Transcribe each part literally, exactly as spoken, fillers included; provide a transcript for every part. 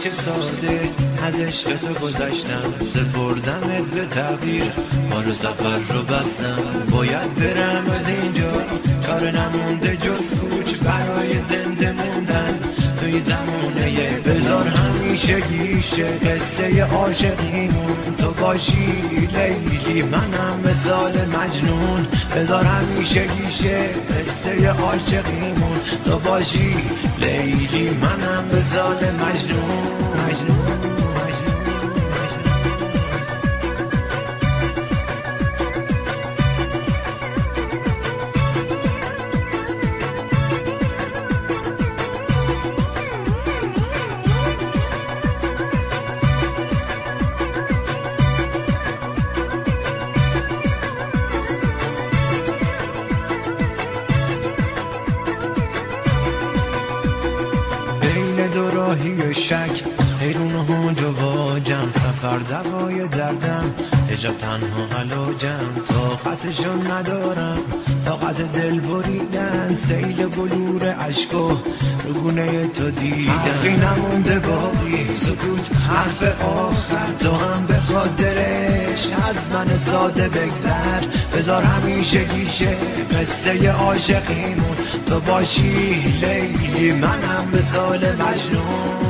اشک ساده از عشق تو گذشتم، سپردمت به تقدیر، بار سفر رو بستم. باید برم از اینجا، کار نمونده جز کوچ برای زنده موندن توی زمونه. بذار همیشه گیشه قصه عاشقیمون تو باشی لیلی، منم مثال مجنون. بذار همیشه گیشه قصه عاشقیمون تو باشی لیلی، منم مثال مجنون مجنون. دوراهی شک حیرون و هنج و واجم، سفر دوای دردم عجب تنها علاجم. طاقتشو ندارم طاقت دل بریدن، سیل بلور عشقو رگونه تو دیدم. حرفی نمونده باقی سکوت حرف آخر، تو هم به خاطرش از من ساده بگذر. بذار همیشه گیشه قصه عاشقیمون تو باشی لیلی، منم مثال مجنون.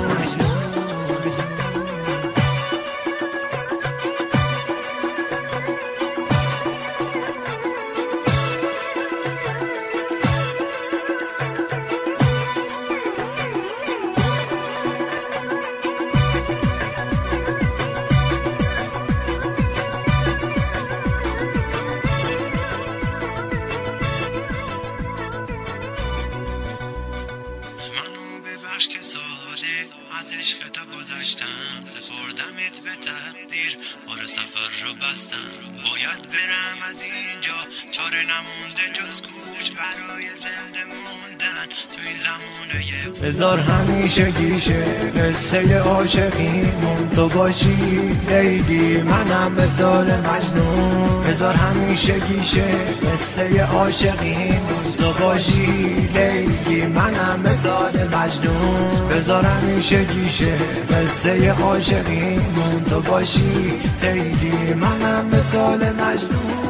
که ساله از عشق تو گذشتم، سپردمت به تقدیر، بار سفر رو بستم. باید برم از اینجا، چاره نمونده جز کوچ برای زنده موندن تو این زمونه. بذار همیشه گیشه قصه عاشقیمون تو باشی لیلی، منم مثال مجنون. بذار همیشه گیشه قصه عاشقیمون تو باشی لیلی، منم مثال مجنون. بذار همیشه گیشه قصه عاشقیمون تو باشی لیلی، منم مثال مجنون.